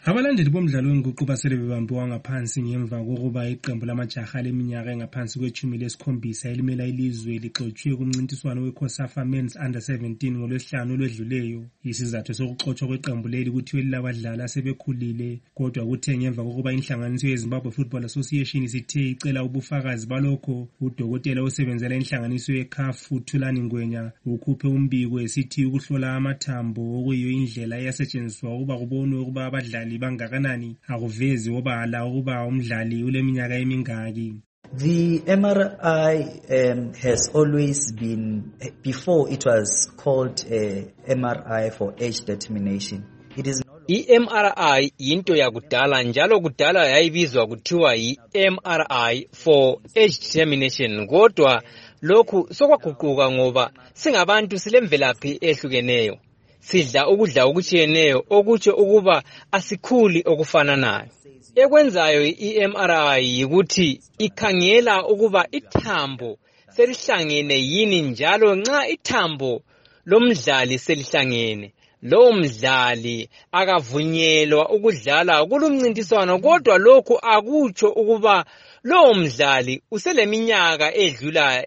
Abalandeli bomdlalo wenguqu basele bebambiwa ngaphansi ngemva kokuba iqembu lamajaha leminyaka engaphansi kwe-17 elimela ilizwe lixotshwe kumncintiswano we-COSAFA Men's Under 17 ngolwesihlanu olwedluleyo. Isizathu sokuxotshwa kweqembu leli kuthiwe lilabadlali asebekhulile, kodwa kuthe ngemva kokuba inhlanganiso yeZimbabwe Football Association sithe icela ubufakazi balokho, udokotela osebenzela inhlanganiso ye-CAF uThulani Ngwenya ukhuphe umbiko esithi ukuhlola amathambo okuyiyo indlela eyasetshenziswa ukuba kubonwe ukuba abadlali bangakanani akuvezi obala ukuba umdlali uleminyaka emingaki. The MRI has always been, before it was called MRI for age determination. It is i-MRI yinto yakudala njalo kudala yayibizwa kuthiwa i-MRI for age determination, kodwa lokhu sokwaguquka ngoba singabantu silemvelaphi ehlukeneyo. Sidla ukudla okutshiyeneyo okutsho ukuba asikhuli okufananayo. Ekwenzayo i-MRI yikuthi ikhangela ukuba ithambo selihlangene yini, njalo nxa ithambo lomdlali selihlangene, lowo mdlali akavunyelwa ukudlala kulumncintiswano, kodwa lokhu akutsho ukuba lowo mdlali useleminyaka edlula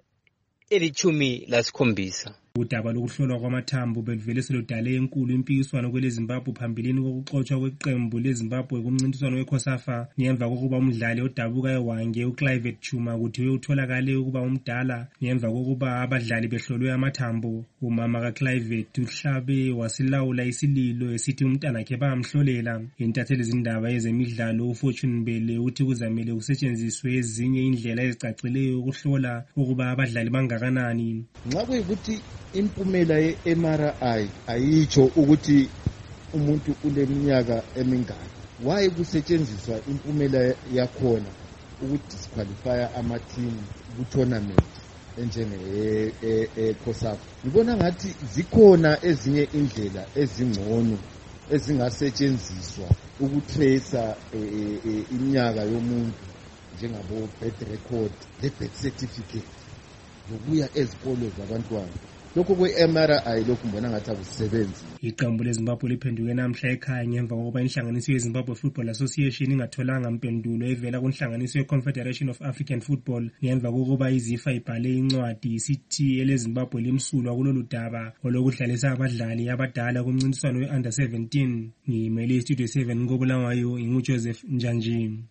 17. Udaba lokuhlolwa kwamathambo beluvele seludale enkulu impikiswano kweleZimbabwe phambilini kokuxotshwa kweqembu leZimbabwe kumncintiswano weCOSAFA ngemva kokuba umdlali odabuka eWange uClivet Chuma kuthiwe utholakale ukuba umdala ngemva kokuba abadlali behlolwe amathambo. Umama kaClivet uhlabe wasilawula isililo esithi umntanakhe bayamhlolela. Intatheli zindaba yezemidlalo uFortune Mbele uthi kuzamele kusetshenziswe ezinye indlela ezicacileyo ukuhlola ukuba abadlali bangakanani. Nxa kuyikuthi impumela ye-MRI ayitsho ukuthi umuntu uleminyaka emingaki, waye kusetshenziswa impumela yakhona ukudisqualifya ama-team ku-tournament enjenge-COSAFA. Ngibona ngathi zikhona ezinye indlela ezingcono ezingasetshenziswa ukutracer iminyaka yomuntu, njengabo birth record le-birth certificate lokuya ezikolo zabantwana. Lokho kwe-MRI lokhu mbona ngathi akusebenzi. Iqembu leZimbabwe liphenduke namhla ekhaya ngemva kokuba inhlanganiso yeZimbabwe Football Association ingatholanga mpendulo evela kunhlanganiso ye-Confederation of African Football ngemva kokuba iZIFA ibhale incwadi isithi eleZimbabwe limsulwa kulolu daba olokudlalisa abadlali abadala kumncintiswano we-Under 17. Ngimele iStudio 7 koBulawayo, inguJoseph Njanjini.